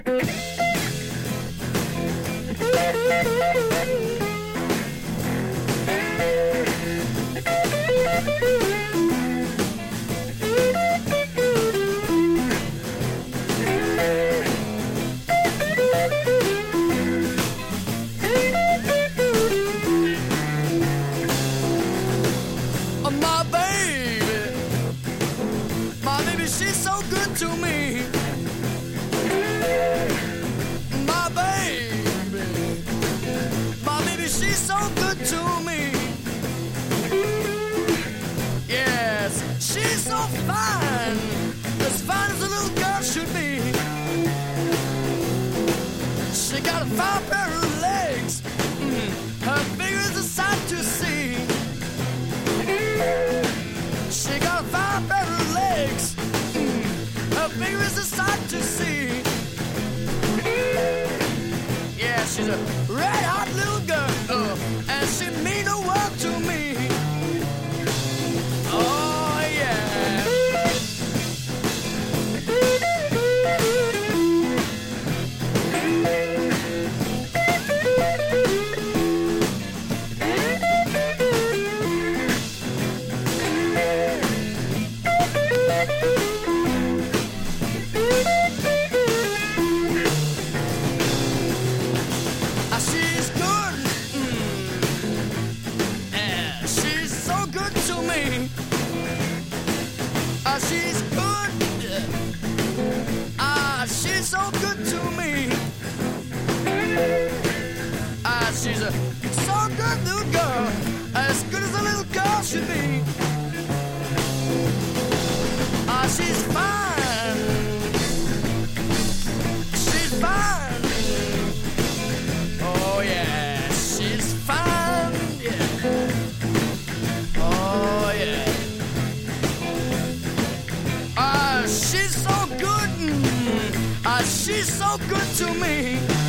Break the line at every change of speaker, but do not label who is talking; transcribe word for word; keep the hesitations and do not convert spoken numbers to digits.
My baby, my baby, she's so good to me. My baby, my baby, she's so good to me. Yes, she's so fine, as fine as a little girl should be. She got a fine pair of legs, mm, her figure is a sight to see. She got a fine pair of legs, mm, her figure is a sight to see. Yeah, she's a red hot little girl, uh, and she mean the world to me. Oh yeah. Ah, she's good. Ah, she's so good to me. Ah, she's a so good little girl, as good as a little girl should be. Ah, she's fine. She's fine. Oh yeah, she's fine. Yeah. Oh yeah. Ah, she's so good. Mm. Ah, she's so good to me.